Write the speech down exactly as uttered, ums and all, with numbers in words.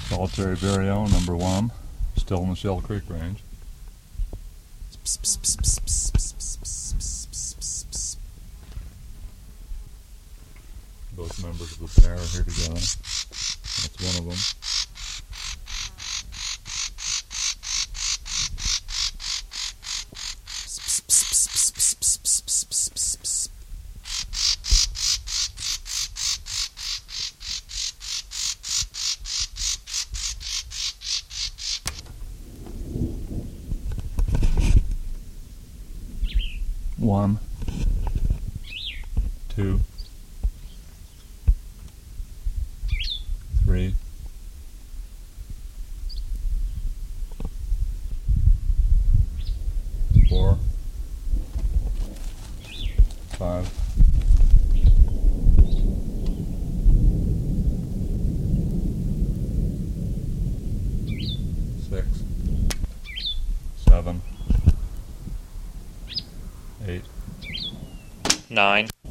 Solitary vireo, number one, still in the Shell Creek range. Both members of the pair are here together. That's one of them. One, two, three, four, five, six, seven, eight, nine.